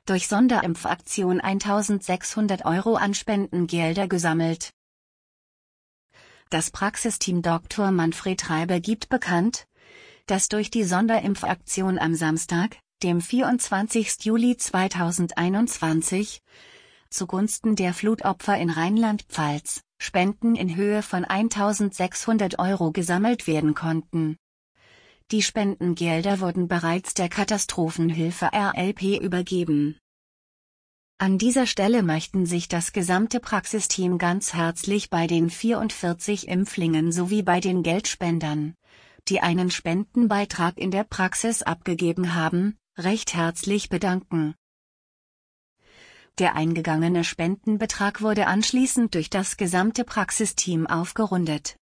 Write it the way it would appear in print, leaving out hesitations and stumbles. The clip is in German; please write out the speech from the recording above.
durch Sonderimpfaktion 1.600 € an Spendengelder gesammelt. Das Praxisteam Dr. Manfred Reibe gibt bekannt, dass durch die Sonderimpfaktion am Samstag, dem 24. Juli 2021, zugunsten der Flutopfer in Rheinland-Pfalz, Spenden in Höhe von 1.600 € gesammelt werden konnten. Die Spendengelder wurden bereits der Katastrophenhilfe RLP übergeben. An dieser Stelle möchten sich das gesamte Praxisteam ganz herzlich bei den 44 Impflingen sowie bei den Geldspendern, die einen Spendenbeitrag in der Praxis abgegeben haben, recht herzlich bedanken. Der eingegangene Spendenbetrag wurde anschließend durch das gesamte Praxisteam aufgerundet.